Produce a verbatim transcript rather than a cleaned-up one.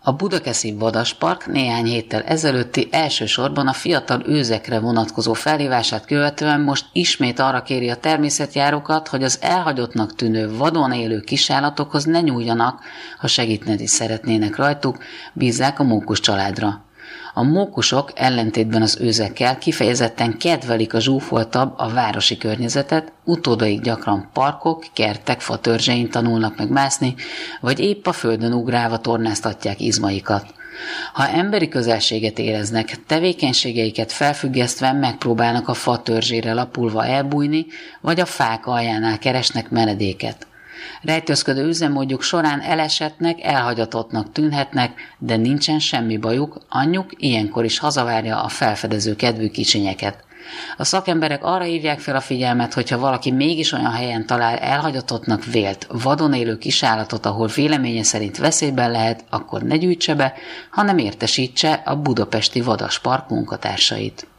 A Budakeszi Vadaspark néhány héttel ezelőtti elsősorban a fiatal őzekre vonatkozó felhívását követően most ismét arra kéri a természetjárókat, hogy az elhagyottnak tűnő vadon élő kisállatokhoz ne nyúljanak, ha segíteni szeretnének rajtuk, bízzák a mókus családra. A mókusok ellentétben az őzekkel kifejezetten kedvelik a zsúfoltabb, a városi környezetet, utódaik gyakran parkok, kertek, fatörzsein tanulnak meg mászni, vagy épp a földön ugrálva tornáztatják izmaikat. Ha emberi közelséget éreznek, tevékenységeiket felfüggesztve megpróbálnak a fa törzsére lapulva elbújni, vagy a fák aljánál keresnek menedéket. Rejtőzködő üzemmódjuk során elesettnek, elhagyatottnak tűnhetnek, de nincsen semmi bajuk, anyjuk ilyenkor is hazavárja a felfedező kedvű kicsinyeket. A szakemberek arra hívják fel a figyelmet, hogyha valaki mégis olyan helyen talál elhagyatottnak vélt, vadon élő kisállatot, ahol véleménye szerint veszélyben lehet, akkor ne gyűjtse be, hanem értesítse a Budapesti Vadaspark munkatársait.